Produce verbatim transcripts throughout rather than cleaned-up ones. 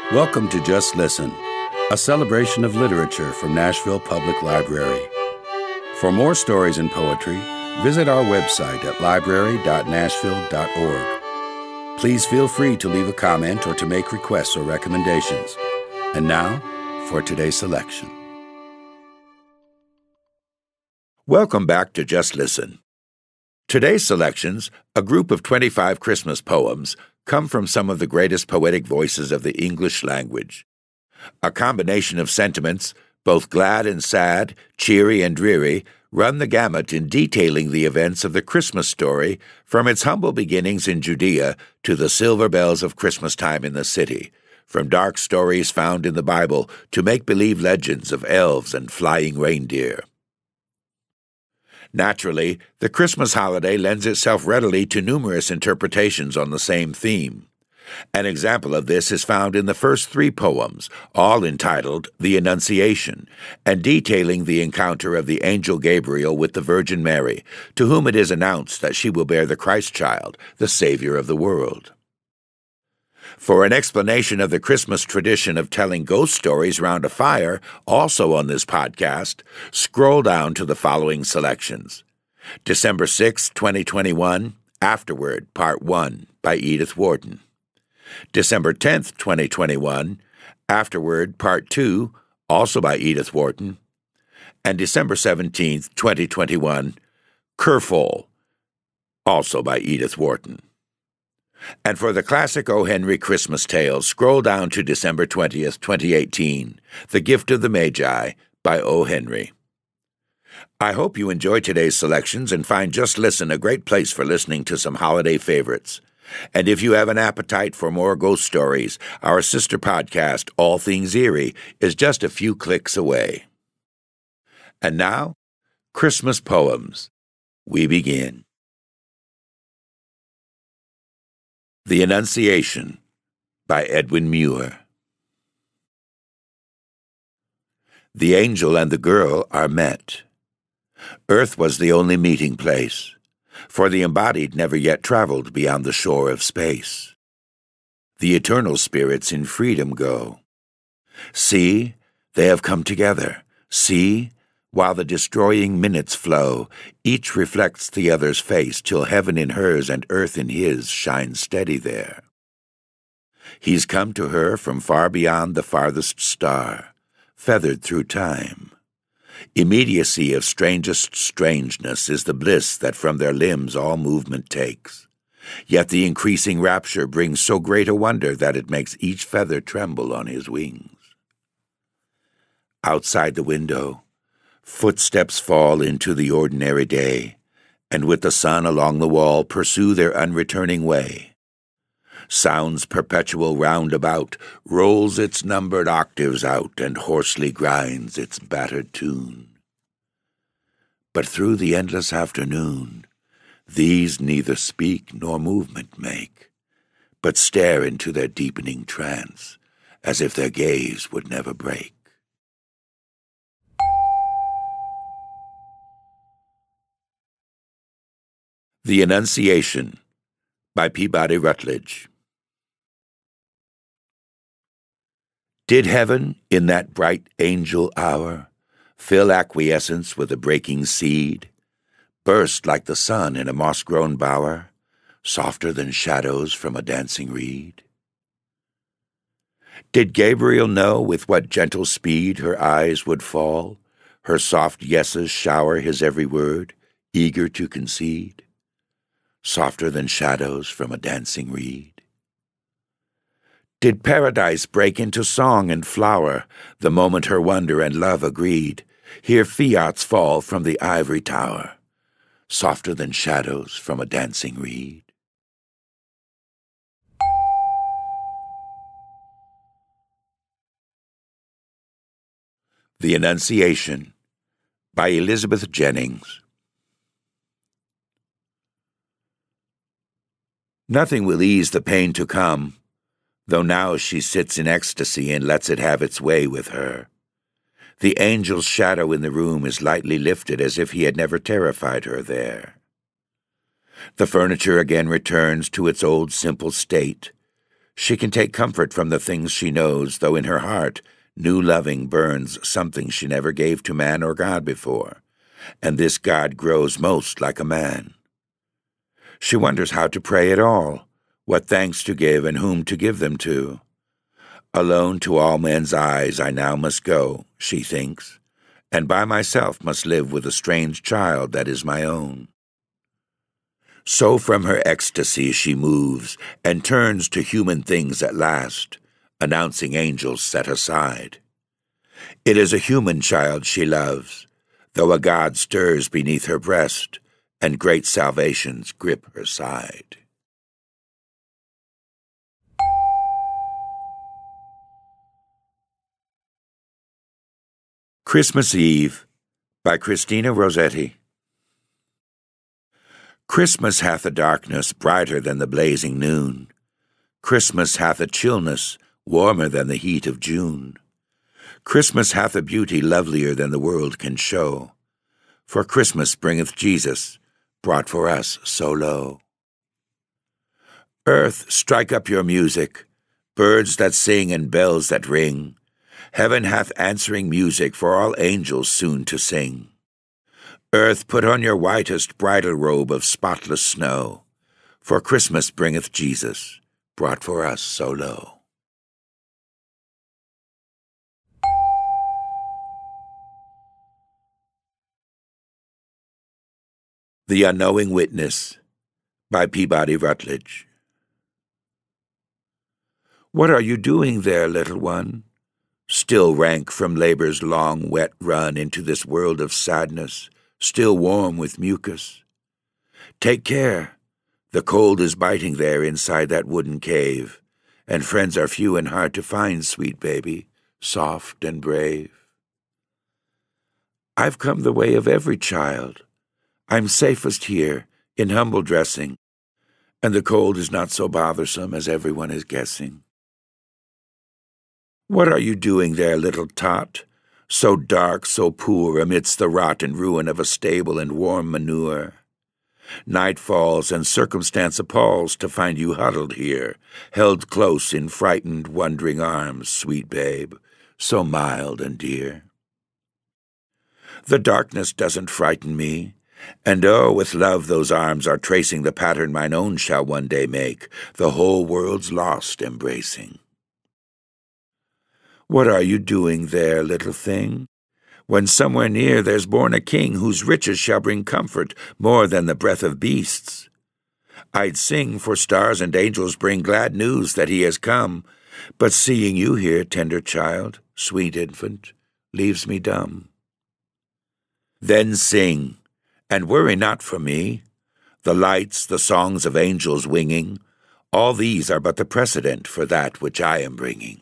Welcome to Just Listen, a celebration of literature from Nashville Public Library. For more stories and poetry, visit our website at library dot nashville dot org. Please feel free to leave a comment or to make requests or recommendations. And now, for today's selection. Welcome back to Just Listen. Today's selections, a group of twenty-five Christmas poems, come from some of the greatest poetic voices of the English language. A combination of sentiments, both glad and sad, cheery and dreary, run the gamut in detailing the events of the Christmas story from its humble beginnings in Judea to the silver bells of Christmas time in the city, from dark stories found in the Bible to make-believe legends of elves and flying reindeer. Naturally, the Christmas holiday lends itself readily to numerous interpretations on the same theme. An example of this is found in the first three poems, all entitled The Annunciation, and detailing the encounter of the angel Gabriel with the Virgin Mary, to whom it is announced that she will bear the Christ child, the Savior of the world. For an explanation of the Christmas tradition of telling ghost stories round a fire, also on this podcast, scroll down to the following selections. December sixth, twenty twenty-one, Afterward, Part one, by Edith Wharton. December tenth, twenty twenty-one, Afterward, Part two, also by Edith Wharton. And December seventeenth, twenty twenty-one, Kerfuffle, also by Edith Wharton. And for the classic O. Henry Christmas tales, scroll down to December twentieth, twenty eighteen, The Gift of the Magi, by O. Henry. I hope you enjoy today's selections and find Just Listen a great place for listening to some holiday favorites. And if you have an appetite for more ghost stories, our sister podcast, All Things Eerie, is just a few clicks away. And now, Christmas Poems. We begin. The Annunciation, by Edwin Muir. The angel and the girl are met. Earth was the only meeting place, for the embodied never yet traveled beyond the shore of space. The eternal spirits in freedom go. See, they have come together. See, while the destroying minutes flow, each reflects the other's face till heaven in hers and earth in his shines steady there. He's come to her from far beyond the farthest star, feathered through time. Immediacy of strangest strangeness is the bliss that from their limbs all movement takes. Yet the increasing rapture brings so great a wonder that it makes each feather tremble on his wings. Outside the window, footsteps fall into the ordinary day, and with the sun along the wall pursue their unreturning way. Sound's perpetual roundabout rolls its numbered octaves out and hoarsely grinds its battered tune. But through the endless afternoon, these neither speak nor movement make, but stare into their deepening trance, as if their gaze would never break. The Annunciation, by Peabody Rutledge. Did heaven, in that bright angel hour, fill acquiescence with a breaking seed, burst like the sun in a moss-grown bower, softer than shadows from a dancing reed? Did Gabriel know with what gentle speed her eyes would fall, her soft yeses shower his every word, eager to concede? Softer than shadows from a dancing reed? Did paradise break into song and flower the moment her wonder and love agreed, hear fiats fall from the ivory tower, softer than shadows from a dancing reed? The Annunciation, by Elizabeth Jennings. Nothing will ease the pain to come, though now she sits in ecstasy and lets it have its way with her. The angel's shadow in the room is lightly lifted as if he had never terrified her there. The furniture again returns to its old simple state. She can take comfort from the things she knows, though in her heart new loving burns something she never gave to man or God before, and this God grows most like a man. She wonders how to pray at all, what thanks to give and whom to give them to. Alone to all men's eyes I now must go, she thinks, and by myself must live with a strange child that is my own. So from her ecstasy she moves, and turns to human things at last, announcing angels set aside. It is a human child she loves, though a God stirs beneath her breast, and great salvations grip her side. Christmas Eve by Christina Rossetti. Christmas hath a darkness brighter than the blazing noon. Christmas hath a chillness warmer than the heat of June. Christmas hath a beauty lovelier than the world can show. For Christmas bringeth Jesus, brought for us so low. Earth, strike up your music, birds that sing and bells that ring. Heaven hath answering music for all angels soon to sing. Earth, put on your whitest bridal robe of spotless snow, for Christmas bringeth Jesus, brought for us so low. The Unknowing Witness by Peabody Rutledge. What are you doing there, little one? Still rank from labor's long wet run into this world of sadness, still warm with mucus. Take care, the cold is biting there inside that wooden cave, and friends are few and hard to find, sweet baby, soft and brave. I've come the way of every child. I'm safest here, in humble dressing, and the cold is not so bothersome as everyone is guessing. What are you doing there, little tot, so dark, so poor, amidst the rot and ruin of a stable and warm manure? Night falls, and circumstance appalls to find you huddled here, held close in frightened, wondering arms, sweet babe, so mild and dear. The darkness doesn't frighten me, and oh, with love those arms are tracing the pattern mine own shall one day make, the whole world's lost embracing. What are you doing there, little thing? When somewhere near there's born a king whose riches shall bring comfort more than the breath of beasts. I'd sing, for stars and angels bring glad news that he has come, but seeing you here, tender child, sweet infant, leaves me dumb. Then sing, and worry not for me. The lights, the songs of angels winging, all these are but the precedent for that which I am bringing.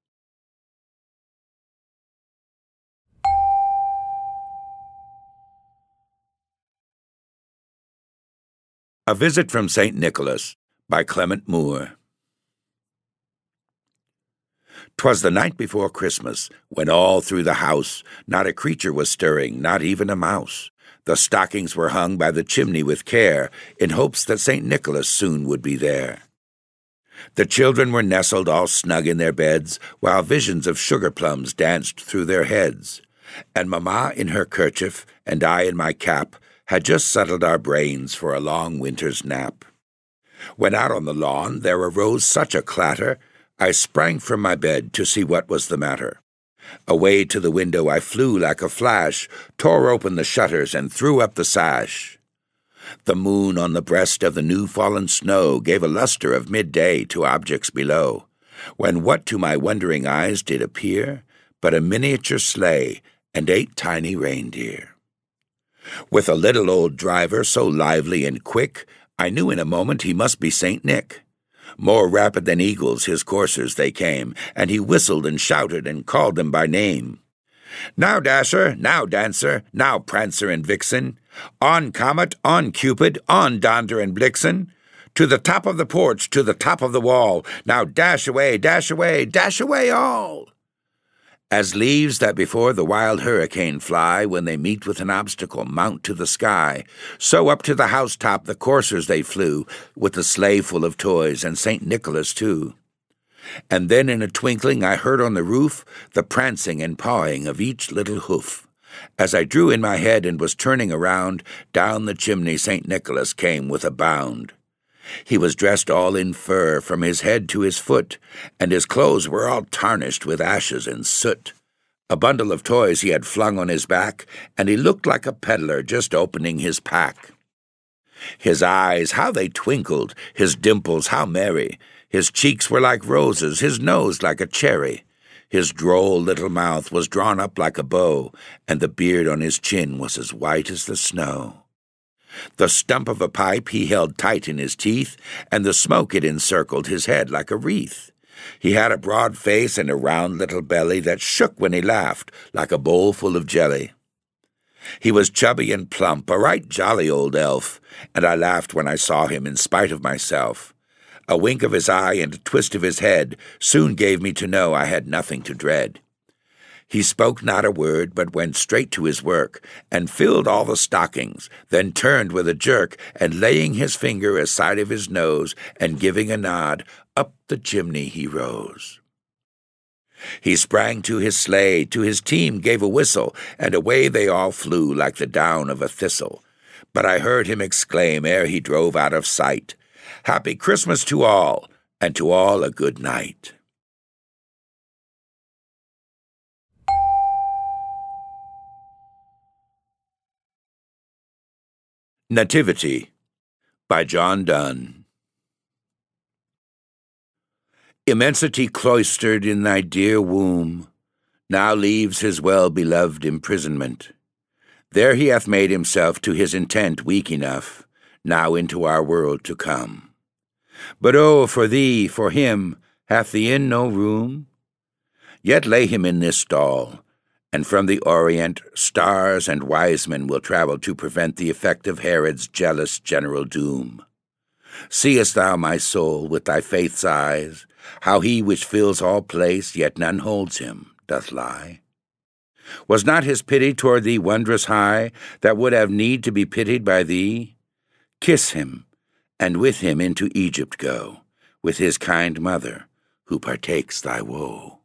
A Visit from Saint Nicholas by Clement Moore. 'Twas the night before Christmas, when all through the house not a creature was stirring, not even a mouse. The stockings were hung by the chimney with care, in hopes that Saint Nicholas soon would be there. The children were nestled all snug in their beds, while visions of sugar plums danced through their heads. And Mamma in her kerchief, and I in my cap, had just settled our brains for a long winter's nap. When out on the lawn there arose such a clatter, I sprang from my bed to see what was the matter. Away to the window I flew like a flash, tore open the shutters and threw up the sash. The moon on the breast of the new-fallen snow gave a luster of midday to objects below, when what to my wondering eyes did appear but a miniature sleigh and eight tiny reindeer. With a little old driver so lively and quick, I knew in a moment he must be Saint Nick. More rapid than eagles his coursers they came, and he whistled and shouted and called them by name. Now Dasher, now Dancer, now Prancer and Vixen, on Comet, on Cupid, on Donder and Blixen, to the top of the porch, to the top of the wall, now dash away, dash away, dash away all! As leaves that before the wild hurricane fly, when they meet with an obstacle, mount to the sky, so up to the housetop the coursers they flew, with the sleigh full of toys, and Saint Nicholas too. And then in a twinkling I heard on the roof the prancing and pawing of each little hoof. As I drew in my head and was turning around, down the chimney Saint Nicholas came with a bound. He was dressed all in fur from his head to his foot, and his clothes were all tarnished with ashes and soot. A bundle of toys he had flung on his back, and he looked like a peddler just opening his pack. His eyes, how they twinkled, his dimples, how merry. His cheeks were like roses, his nose like a cherry. His droll little mouth was drawn up like a bow, and the beard on his chin was as white as the snow. The stump of a pipe he held tight in his teeth, and the smoke it encircled his head like a wreath. He had a broad face and a round little belly that shook when he laughed, like a bowl full of jelly. He was chubby and plump, a right jolly old elf, and I laughed when I saw him in spite of myself. A wink of his eye and a twist of his head soon gave me to know I had nothing to dread. He spoke not a word, but went straight to his work, and filled all the stockings, then turned with a jerk, and laying his finger aside of his nose, and giving a nod, up the chimney he rose. He sprang to his sleigh, to his team gave a whistle, and away they all flew like the down of a thistle. But I heard him exclaim ere he drove out of sight, "Happy Christmas to all, and to all a good night." Nativity by John Donne. Immensity cloistered in thy dear womb now leaves his well-beloved imprisonment. There he hath made himself to his intent weak enough, now into our world to come. But oh, for thee, for him, hath the inn no room? Yet lay him in this stall, and from the Orient stars and wise men will travel to prevent the effect of Herod's jealous general doom. Seest thou, my soul, with thy faith's eyes, how he which fills all place, yet none holds him, doth lie? Was not his pity toward thee wondrous high, that would have need to be pitied by thee? Kiss him, and with him into Egypt go, with his kind mother, who partakes thy woe.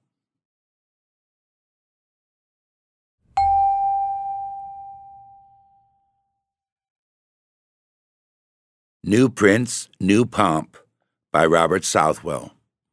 New Prince, New Pomp by Robert Southwell.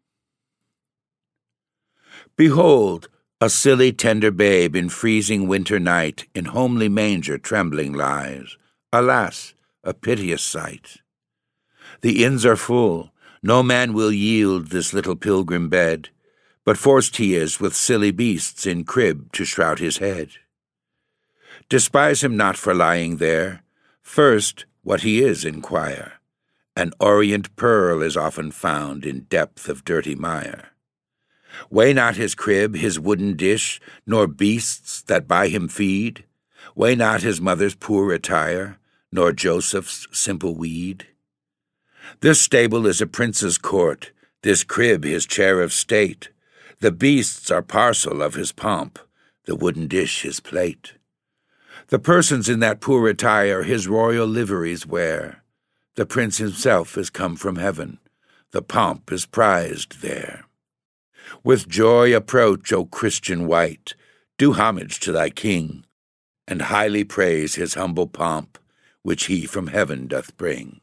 Behold, a silly tender babe in freezing winter night in homely manger trembling lies. Alas, a piteous sight! The inns are full, no man will yield this little pilgrim bed, but forced he is with silly beasts in crib to shroud his head. Despise him not for lying there, first what he is inquire. An orient pearl is often found in depth of dirty mire. Weigh not his crib, his wooden dish, nor beasts that by him feed. Weigh not his mother's poor attire, nor Joseph's simple weed. This stable is a prince's court, this crib his chair of state. The beasts are parcel of his pomp, the wooden dish his plate. The persons in that poor attire his royal liveries wear. The prince himself is come from heaven, the pomp is prized there. With joy approach, O Christian wight, do homage to thy king, and highly praise his humble pomp, which he from heaven doth bring.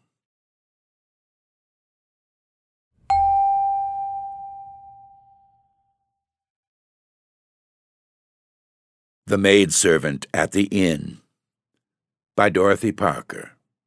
The Maidservant at the Inn by Dorothy Parker.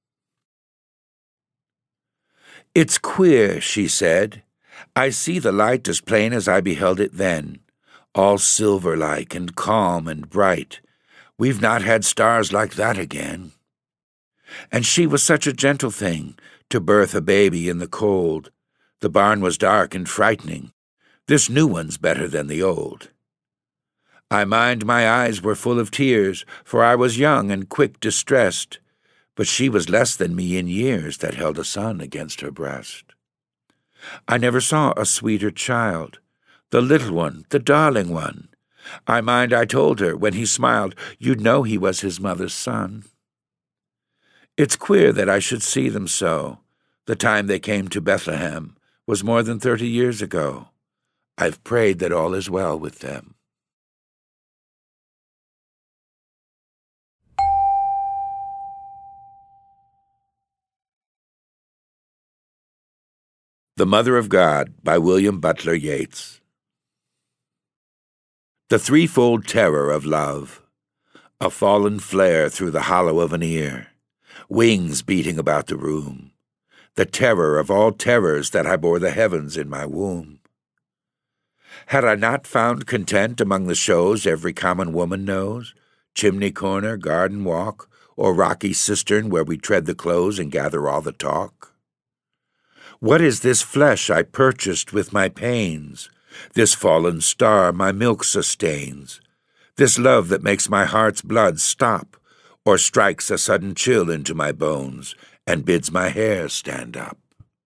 It's queer, she said. I see the light as plain as I beheld it then, all silver-like and calm and bright. We've not had stars like that again. And she was such a gentle thing, to birth a baby in the cold. The barn was dark and frightening. This new one's better than the old. I mind my eyes were full of tears, for I was young and quick distressed, but she was less than me in years that held a son against her breast. I never saw a sweeter child, the little one, the darling one. I mind I told her, when he smiled, you'd know he was his mother's son. It's queer that I should see them so. The time they came to Bethlehem was more than thirty years ago. I've prayed that all is well with them. The Mother of God by William Butler Yeats. The threefold terror of love, a fallen flare through the hollow of an ear, wings beating about the room, the terror of all terrors that I bore the heavens in my womb. Had I not found content among the shows every common woman knows, chimney corner, garden walk, or rocky cistern where we tread the clothes and gather all the talk? What is this flesh I purchased with my pains, this fallen star my milk sustains, this love that makes my heart's blood stop, or strikes a sudden chill into my bones, and bids my hair stand up?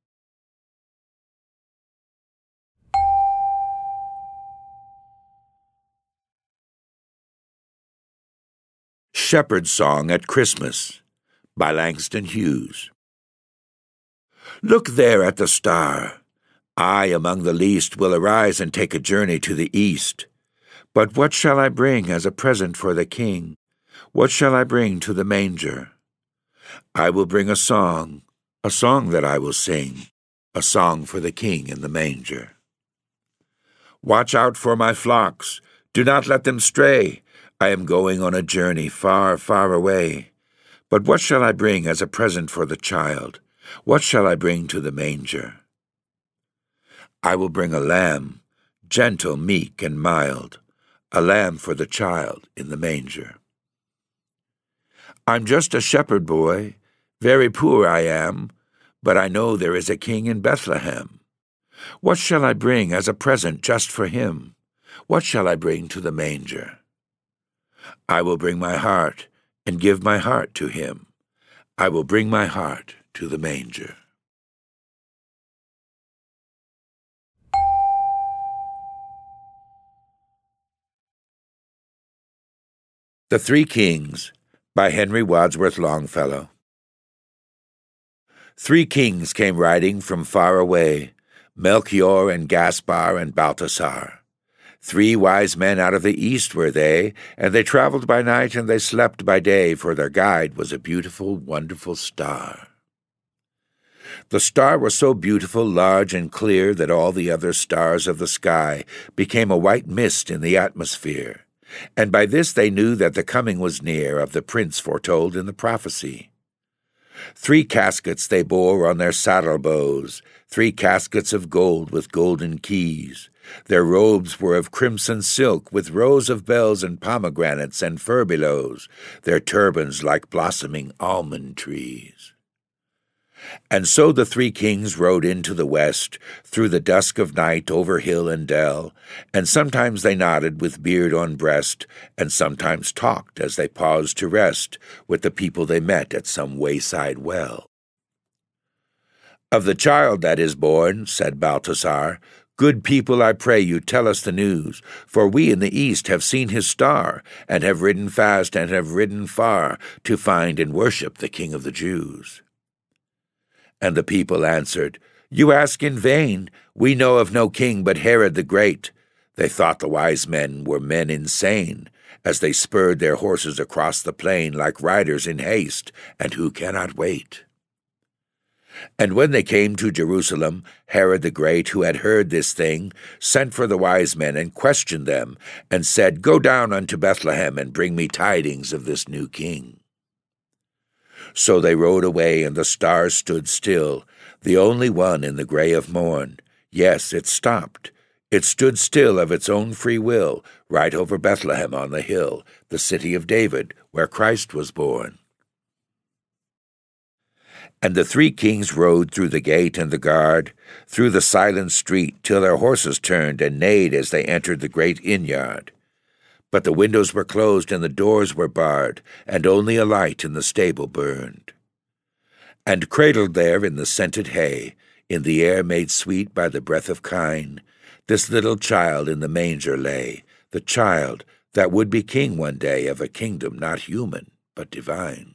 Shepherd's Song at Christmas by Langston Hughes. Look there at the star. I among the least will arise and take a journey to the east. But what shall I bring as a present for the king? What shall I bring to the manger? I will bring a song, a song that I will sing, a song for the king in the manger. Watch out for my flocks, do not let them stray. I am going on a journey far, far away. But what shall I bring as a present for the child? What shall I bring to the manger? I will bring a lamb, gentle, meek, and mild, a lamb for the child in the manger. I'm just a shepherd boy, very poor I am, but I know there is a king in Bethlehem. What shall I bring as a present just for him? What shall I bring to the manger? I will bring my heart and give my heart to him. I will bring my heart to the manger. The Three Kings by Henry Wadsworth Longfellow. Three kings came riding from far away, Melchior and Gaspar and Balthasar. Three wise men out of the east were they, and they traveled by night and they slept by day, for their guide was a beautiful, wonderful star. The star was so beautiful, large, and clear that all the other stars of the sky became a white mist in the atmosphere, and by this they knew that the coming was near of the prince foretold in the prophecy. Three caskets they bore on their saddle bows, three caskets of gold with golden keys. Their robes were of crimson silk, with rows of bells and pomegranates and furbelows, their turbans like blossoming almond trees. And so the three kings rode into the west, through the dusk of night over hill and dell, and sometimes they nodded with beard on breast, and sometimes talked as they paused to rest with the people they met at some wayside well. Of the child that is born, said Balthasar, good people, I pray you, tell us the news, for we in the east have seen his star, and have ridden fast and have ridden far, to find and worship the King of the Jews. And the people answered, You ask in vain. We know of no king but Herod the Great. They thought the wise men were men insane, as they spurred their horses across the plain like riders in haste, and who cannot wait. And when they came to Jerusalem, Herod the Great, who had heard this thing, sent for the wise men and questioned them, and said, Go down unto Bethlehem, and bring me tidings of this new king. So they rode away, and the stars stood still, the only one in the gray of morn. Yes, it stopped. It stood still of its own free will, right over Bethlehem on the hill, the city of David, where Christ was born. And the three kings rode through the gate and the guard, through the silent street, till their horses turned and neighed as they entered the great inn-yard. But the windows were closed and the doors were barred, and only a light in the stable burned. And cradled there in the scented hay, in the air made sweet by the breath of kine, this little child in the manger lay, the child that would be king one day of a kingdom not human, but divine.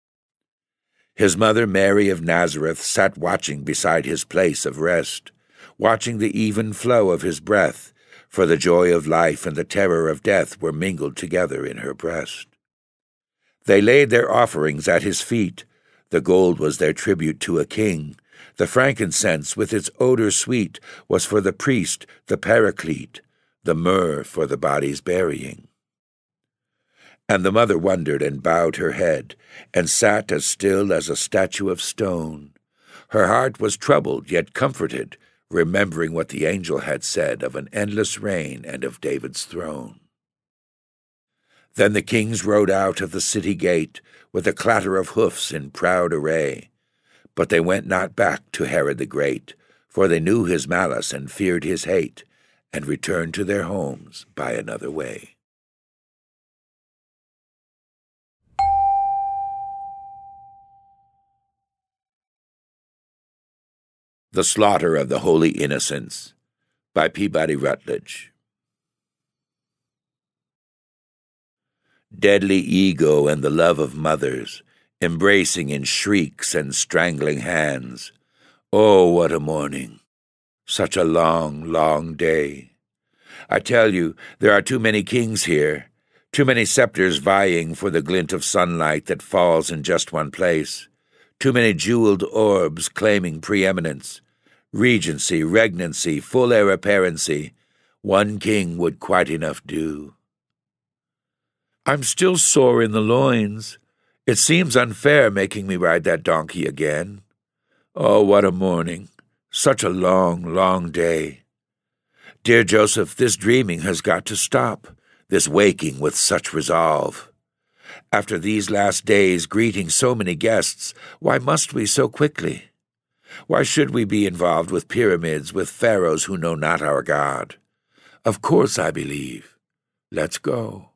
His mother Mary of Nazareth sat watching beside his place of rest, watching the even flow of his breath, for the joy of life and the terror of death were mingled together in her breast. They laid their offerings at his feet. The gold was their tribute to a king. The frankincense, with its odor sweet, was for the priest, the paraclete, the myrrh for the body's burying. And the mother wondered and bowed her head, and sat as still as a statue of stone. Her heart was troubled, yet comforted, remembering what the angel had said of an endless reign and of David's throne. Then the kings rode out of the city gate, with a clatter of hoofs in proud array. But they went not back to Herod the Great, for they knew his malice and feared his hate, and returned to their homes by another way. The Slaughter of the Holy Innocents by Peabody Rutledge. Deadly ego and the love of mothers, embracing in shrieks and strangling hands. Oh, what a morning! Such a long, long day. I tell you, there are too many kings here, too many scepters vying for the glint of sunlight that falls in just one place, too many jeweled orbs claiming preeminence, regency, regnancy, full heir apparency. One king would quite enough do. I'm still sore in the loins. It seems unfair making me ride that donkey again. Oh, what a morning! Such a long, long day. Dear Joseph, this dreaming has got to stop, this waking with such resolve. After these last days greeting so many guests, why must we so quickly? Why should we be involved with pyramids, with pharaohs who know not our God? Of course I believe. Let's go.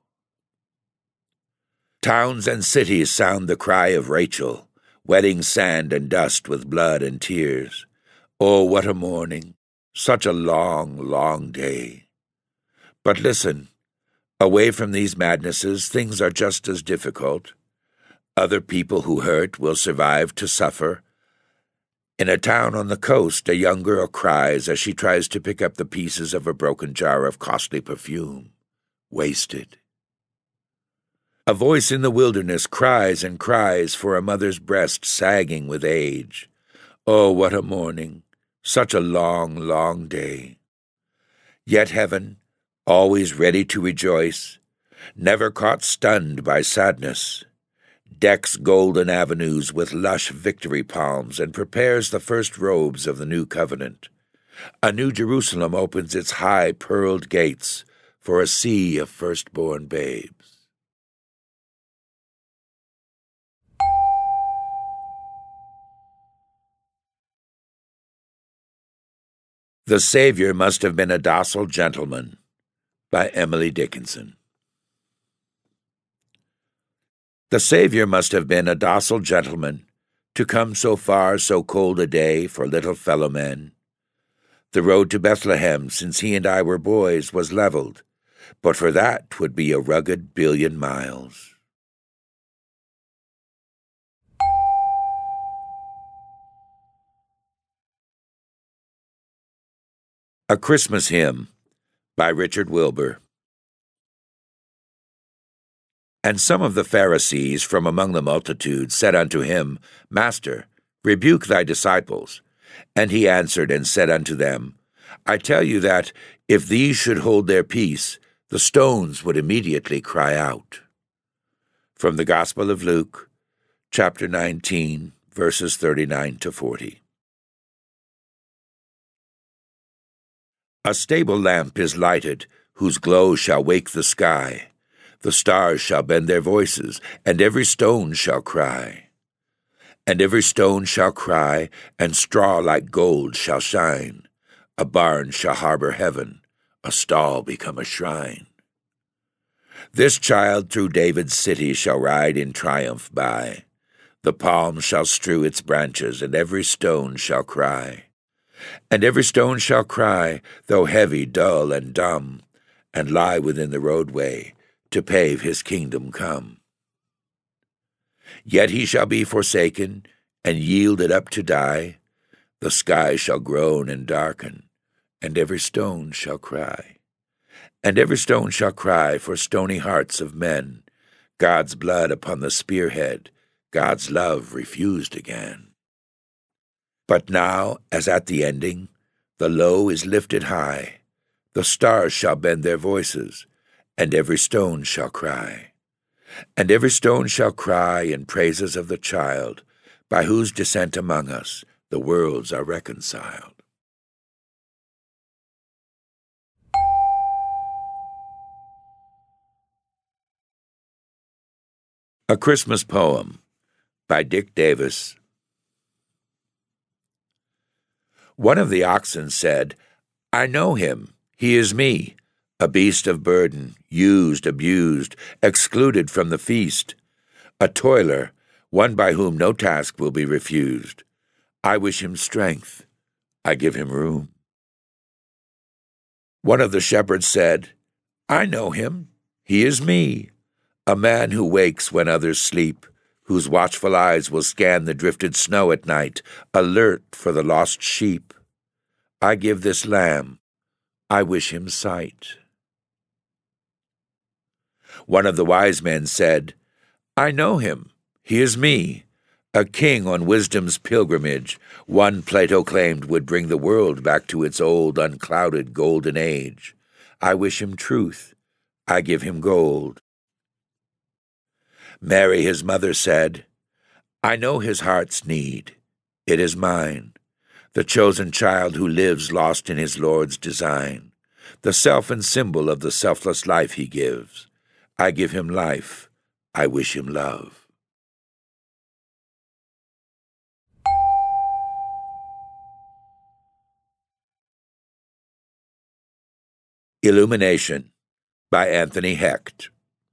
Towns and cities sound the cry of Rachel, wetting sand and dust with blood and tears. Oh, what a morning! Such a long, long day. But listen, away from these madnesses, things are just as difficult. Other people who hurt will survive to suffer. In a town on the coast, a young girl cries as she tries to pick up the pieces of a broken jar of costly perfume. Wasted. A voice in the wilderness cries and cries for a mother's breast sagging with age. Oh, what a morning! Such a long, long day. Yet heaven, always ready to rejoice, never caught stunned by sadness, decks golden avenues with lush victory palms and prepares the first robes of the new covenant. A new Jerusalem opens its high pearled gates for a sea of firstborn babes. The Savior Must Have Been a Docile Gentleman by Emily Dickinson. The Savior must have been a docile gentleman, to come so far so cold a day for little fellow men. The road to Bethlehem, since he and I were boys, was leveled, but for that 'twould be a rugged billion miles. A Christmas Hymn by Richard Wilbur. And some of the Pharisees from among the multitude said unto him, Master, rebuke thy disciples. And he answered and said unto them, I tell you that, if these should hold their peace, the stones would immediately cry out. From the Gospel of Luke, chapter nineteen, verses thirty-nine to forty. A stable lamp is lighted, whose glow shall wake the sky. The stars shall bend their voices, and every stone shall cry. And every stone shall cry, and straw like gold shall shine. A barn shall harbor heaven, a stall become a shrine. This child through David's city shall ride in triumph by. The palm shall strew its branches, and every stone shall cry. And every stone shall cry, though heavy, dull, and dumb, and lie within the roadway, to pave his kingdom come. Yet he shall be forsaken, and yielded up to die. The sky shall groan and darken, and every stone shall cry. And every stone shall cry for stony hearts of men, God's blood upon the spearhead, God's love refused again. But now, as at the ending, the low is lifted high, the stars shall bend their voices, and every stone shall cry. And every stone shall cry in praises of the child, by whose descent among us the worlds are reconciled. A Christmas Poem by Dick Davis. One of the oxen said, I know him, he is me, a beast of burden, used, abused, excluded from the feast, a toiler, one by whom no task will be refused. I wish him strength, I give him room. One of the shepherds said, I know him, he is me, a man who wakes when others sleep, whose watchful eyes will scan the drifted snow at night, alert for the lost sheep. I give this lamb, I wish him sight. One of the wise men said, I know him, he is me, a king on wisdom's pilgrimage, one Plato claimed would bring the world back to its old, unclouded golden age. I wish him truth, I give him gold. Mary, his mother, said, I know his heart's need, it is mine, the chosen child who lives lost in his Lord's design, the self and symbol of the selfless life he gives. I give him life, I wish him love. Illumination by Anthony Hecht.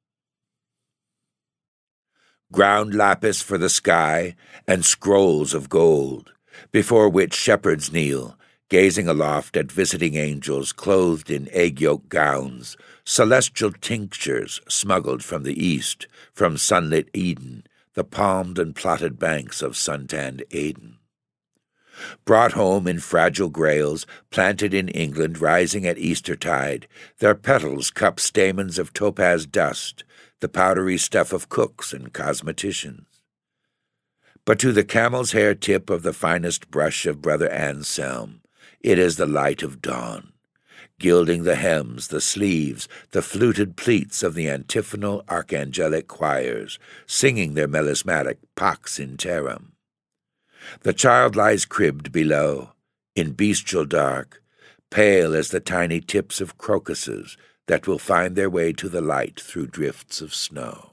Ground lapis for the sky and scrolls of gold, before which shepherds kneel, gazing aloft at visiting angels clothed in egg-yolk gowns, celestial tinctures smuggled from the east, from sunlit Eden, the palmed and plotted banks of suntanned Aden. Brought home in fragile grails, planted in England rising at Eastertide, their petals cup stamens of topaz dust, the powdery stuff of cooks and cosmeticians. But to the camel's hair tip of the finest brush of Brother Anselm, it is the light of dawn, gilding the hems, the sleeves, the fluted pleats of the antiphonal archangelic choirs, singing their melismatic pax in terram. The child lies cribbed below, in bestial dark, pale as the tiny tips of crocuses that will find their way to the light through drifts of snow.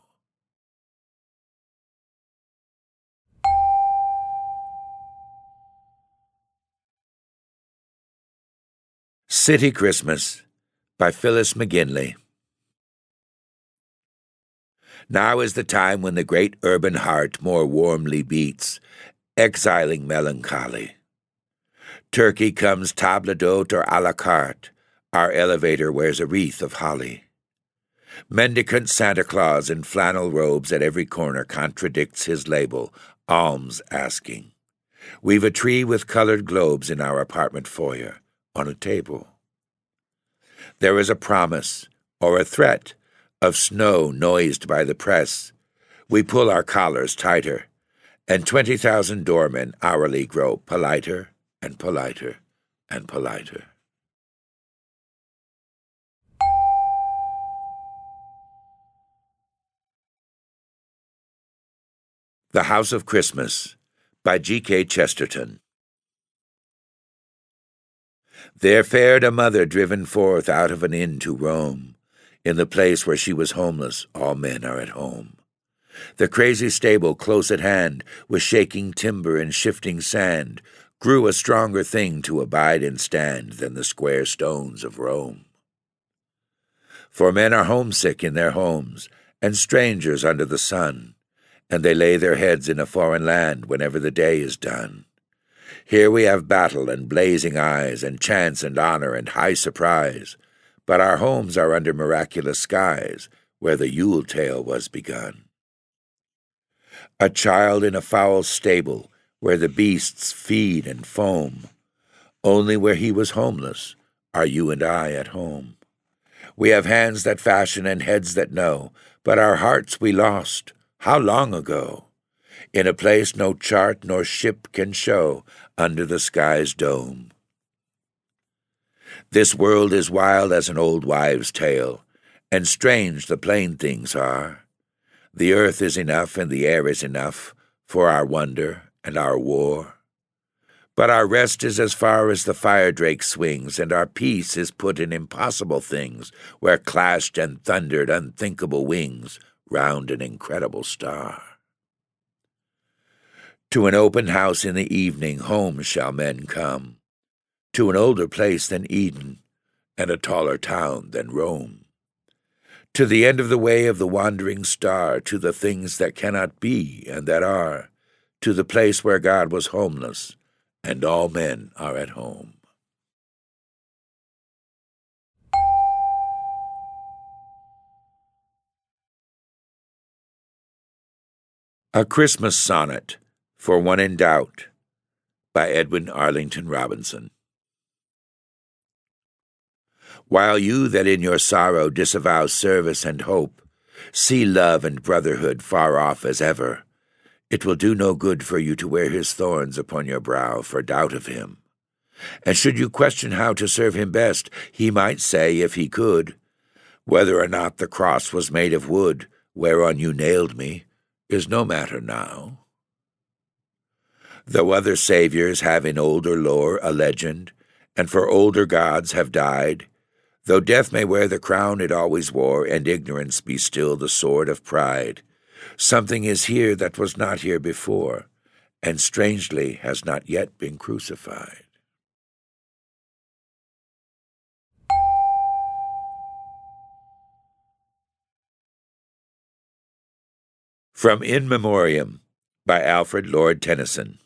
City Christmas by Phyllis McGinley. Now is the time when the great urban heart more warmly beats, exiling melancholy. Turkey comes table d'hôte or à la carte, our elevator wears a wreath of holly. Mendicant Santa Claus in flannel robes at every corner contradicts his label, alms asking. We've a tree with colored globes in our apartment foyer, on a table. There is a promise, or a threat, of snow noised by the press. We pull our collars tighter, and twenty thousand doormen hourly grow politer and politer and politer. The House of Christmas by G K Chesterton. There fared a mother driven forth out of an inn to roam. In the place where she was homeless, all men are at home. The crazy stable close at hand, with shaking timber and shifting sand, grew a stronger thing to abide and stand than the square stones of Rome. For men are homesick in their homes, and strangers under the sun, and they lay their heads in a foreign land whenever the day is done. Here we have battle and blazing eyes, and chance and honor and high surprise, but our homes are under miraculous skies, where the Yule tale was begun. A child in a foul stable, where the beasts feed and foam, only where he was homeless, are you and I at home. We have hands that fashion and heads that know, but our hearts we lost, how long ago? In a place no chart nor ship can show, under the sky's dome. This world is wild as an old wives' tale, and strange the plain things are. The earth is enough and the air is enough for our wonder and our war. But our rest is as far as the fire drake swings, and our peace is put in impossible things, where clashed and thundered unthinkable wings round an incredible star. To an open house in the evening home shall men come, to an older place than Eden, and a taller town than Rome. To the end of the way of the wandering star, to the things that cannot be and that are, to the place where God was homeless, and all men are at home. A Christmas Sonnet for One in Doubt by Edwin Arlington Robinson. While you that in your sorrow disavow service and hope, see love and brotherhood far off as ever, it will do no good for you to wear his thorns upon your brow for doubt of him. And should you question how to serve him best, he might say, if he could, whether or not the cross was made of wood, whereon you nailed me, is no matter now. Though other saviors have in older lore a legend, and for older gods have died, though death may wear the crown it always wore, and ignorance be still the sword of pride, something is here that was not here before, and strangely has not yet been crucified. From In Memoriam by Alfred Lord Tennyson.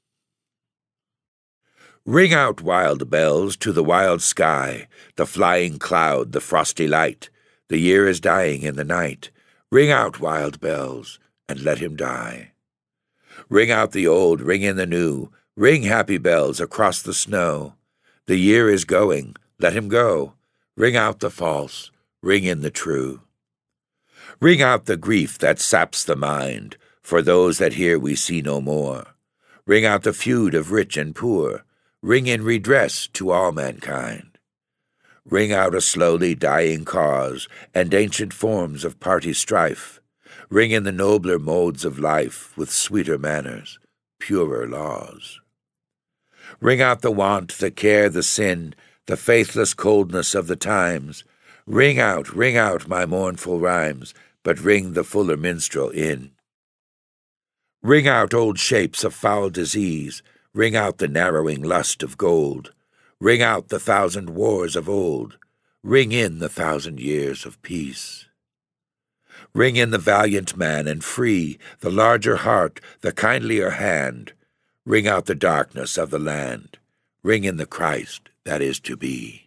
Ring out, wild bells, to the wild sky, the flying cloud, the frosty light. The year is dying in the night. Ring out, wild bells, and let him die. Ring out the old, ring in the new. Ring, happy bells, across the snow. The year is going, let him go. Ring out the false, ring in the true. Ring out the grief that saps the mind, for those that here we see no more. Ring out the feud of rich and poor. Ring in redress to all mankind. Ring out a slowly dying cause, and ancient forms of party strife. Ring in the nobler modes of life, with sweeter manners, purer laws. Ring out the want, the care, the sin, the faithless coldness of the times. Ring out, ring out my mournful rhymes, but ring the fuller minstrel in. Ring out old shapes of foul disease. Ring out the narrowing lust of gold. Ring out the thousand wars of old. Ring in the thousand years of peace. Ring in the valiant man and free, the larger heart, the kindlier hand. Ring out the darkness of the land. Ring in the Christ that is to be.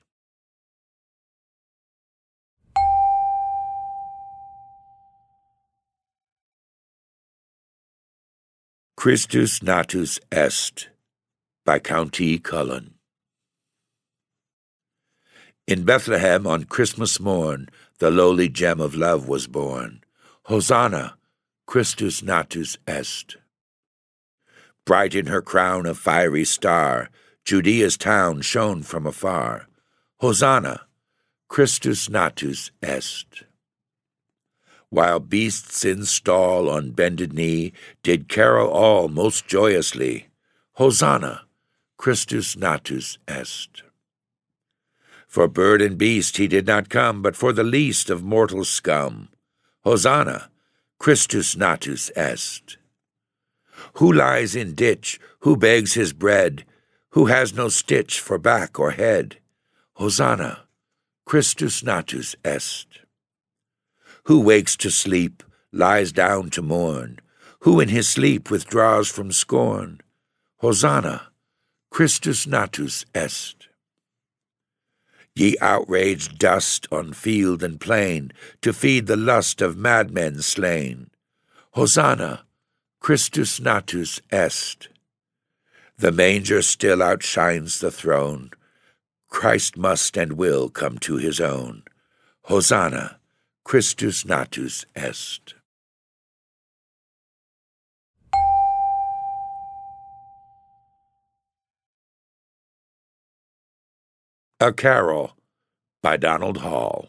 Christus Natus Est by Count T. Cullen. In Bethlehem on Christmas morn, the lowly gem of love was born. Hosanna, Christus Natus Est. Bright in her crown a fiery star, Judea's town shone from afar. Hosanna, Christus Natus Est. While beasts in stall on bended knee did carol all most joyously, Hosanna, Christus Natus Est. For bird and beast he did not come, but for the least of mortal scum. Hosanna, Christus Natus Est. Who lies in ditch, who begs his bread, who has no stitch for back or head? Hosanna, Christus Natus Est. Who wakes to sleep, lies down to mourn, who in his sleep withdraws from scorn? Hosanna, Christus Natus Est. Ye outraged dust on field and plain, to feed the lust of madmen slain. Hosanna, Christus Natus Est. The manger still outshines the throne. Christ must and will come to his own. Hosanna, Christus natus est. A Carol by Donald Hall.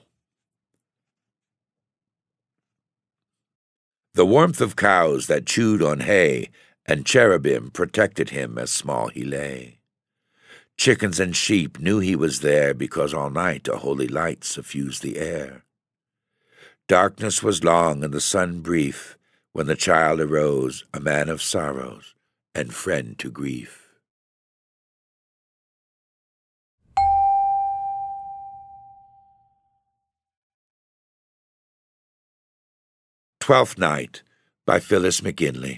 The warmth of cows that chewed on hay and cherubim protected him as small he lay. Chickens and sheep knew he was there because all night a holy light suffused the air. Darkness was long and the sun brief when the child arose, a man of sorrows and friend to grief. Twelfth Night by Phyllis McGinley.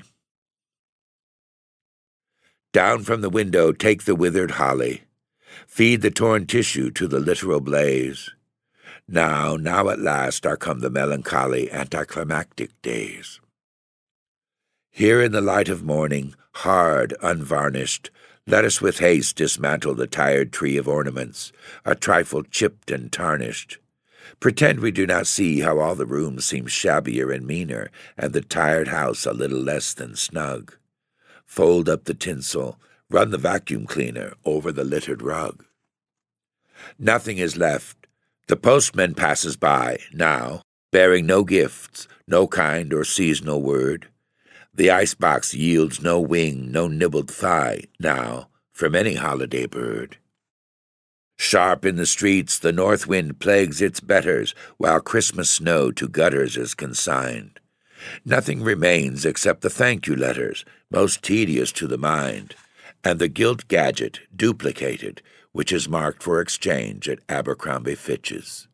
Down from the window take the withered holly, feed the torn tissue to the literal blaze. Now, now at last are come the melancholy anticlimactic days. Here in the light of morning, hard, unvarnished, let us with haste dismantle the tired tree of ornaments, a trifle chipped and tarnished. Pretend we do not see how all the rooms seem shabbier and meaner, and the tired house a little less than snug. Fold up the tinsel, run the vacuum cleaner over the littered rug. Nothing is left. The postman passes by, now, bearing no gifts, no kind or seasonal word. The icebox yields no wing, no nibbled thigh, now, from any holiday bird. Sharp in the streets the north wind plagues its betters, while Christmas snow to gutters is consigned. Nothing remains except the thank-you letters, most tedious to the mind, and the gilt gadget, duplicated, which is marked for exchange at Abercrombie Fitch's.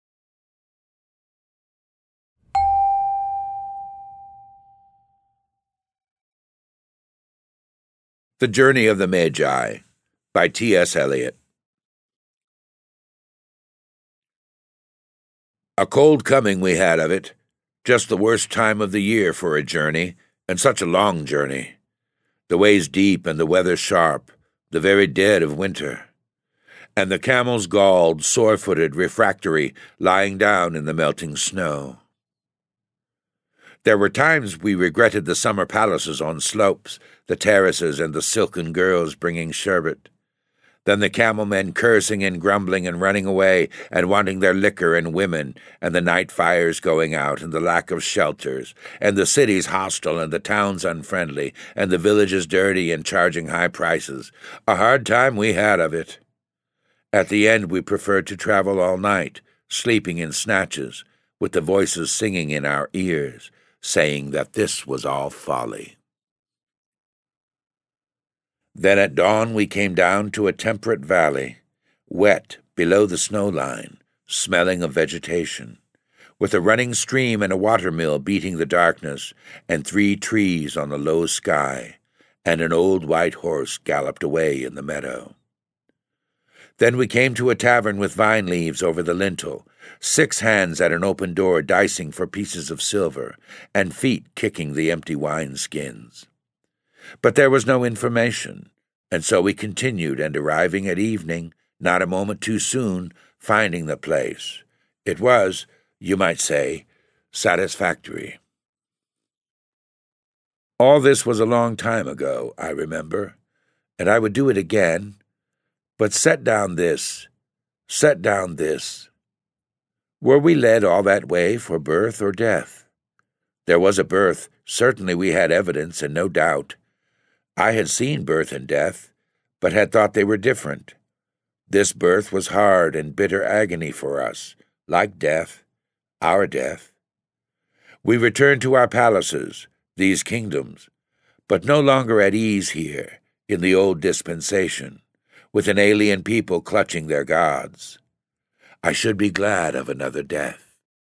The Journey of the Magi by T S Eliot. A cold coming we had of it, just the worst time of the year for a journey, and such a long journey. The ways deep and the weather sharp, the very dead of winter. And the camels galled, sore-footed, refractory, lying down in the melting snow. There were times we regretted the summer palaces on slopes, the terraces and the silken girls bringing sherbet. Then the camel-men cursing and grumbling and running away and wanting their liquor and women, and the night fires going out and the lack of shelters, and the cities hostile and the towns unfriendly, and the villages dirty and charging high prices. A hard time we had of it. At the end we preferred to travel all night, sleeping in snatches, with the voices singing in our ears, saying that this was all folly. Then at dawn we came down to a temperate valley, wet below the snow line, smelling of vegetation, with a running stream and a watermill beating the darkness, and three trees on the low sky, and an old white horse galloped away in the meadow. Then we came to a tavern with vine leaves over the lintel, six hands at an open door dicing for pieces of silver, and feet kicking the empty wine-skins. But there was no information, and so we continued, and arriving at evening, not a moment too soon, finding the place. It was, you might say, satisfactory. All this was a long time ago, I remember, and I would do it again, but set down this, set down this. Were we led all that way for birth or death? There was a birth, certainly we had evidence and no doubt. I had seen birth and death, but had thought they were different. This birth was hard and bitter agony for us, like death, our death. We returned to our palaces, these kingdoms, but no longer at ease here, in the old dispensation, with an alien people clutching their gods. I should be glad of another death.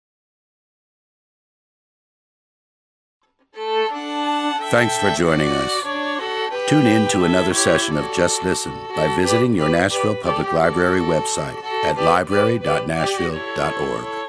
Thanks for joining us. Tune in to another session of Just Listen by visiting your Nashville Public Library website at library dot nashville dot org.